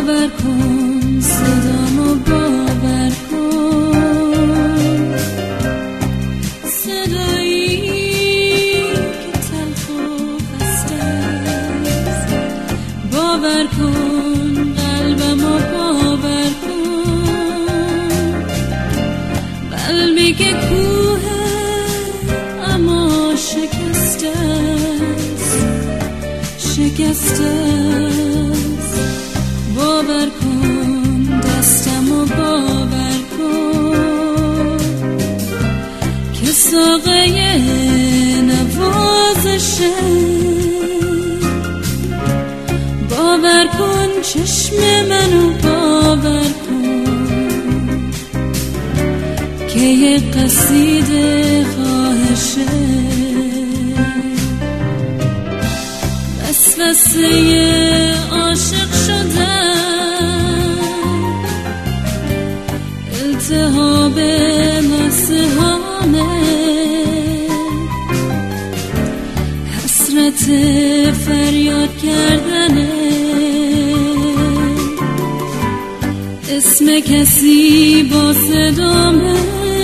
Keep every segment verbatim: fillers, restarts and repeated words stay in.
باور کن صدامو باور کن، صدایی که تلخ و خسته است. باور کن قلبمو باور کن، قلبی که کوه اما شکسته است، شکسته است. باور کن دستمو باور کن که ساقه نوازشه. باور کن چشم منو باور کن که یه قصیده خواهشه. وسوسه عاشق شدن، التهاب مسه هامه، حسرت فریاد کردنه. اسم کسی با صدامه،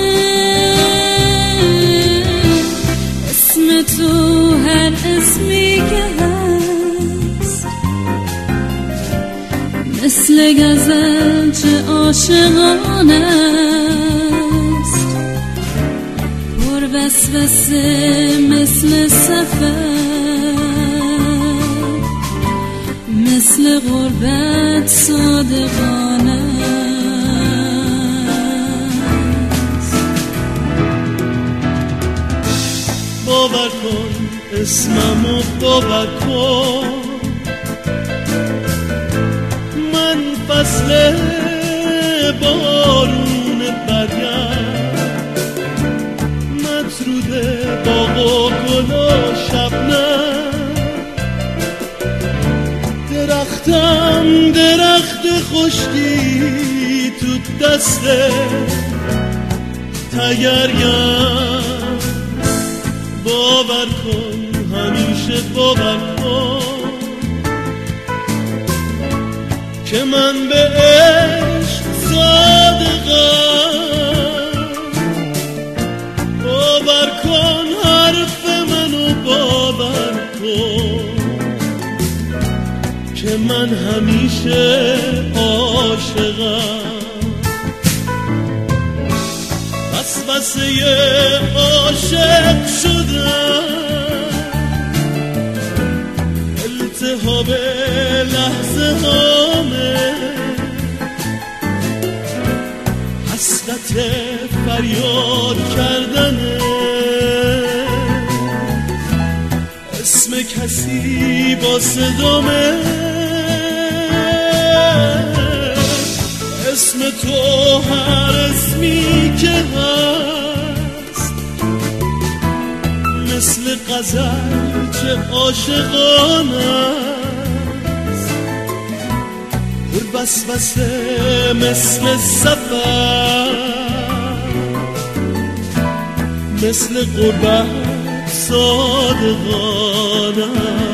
اسم تو هر اسمی که هست، مثل غزل چه عاشقانه است. پر وسوسه مثل سفر، مثل غربت صادقانه است. باور کن اسممو باور کن، من فصل بارون برگرد، مطرود باغ و گل و شبنم. درختم درخت خشکی تو دست تگریم. باور کن همیشه باور کن که من به عشق صادقم. باور کن حرف منو باور کن که من همیشه عاشقم. وسوسه عاشق شدن، التهاب لحظه هامه، حسرت فریاد کردنه. اسم کسی با صدامه، اسم تو هر اسمی که هست، مثل غزل چه عاشقانه است. پر وسوسه مثل سفر، مثل غربت صادقانه.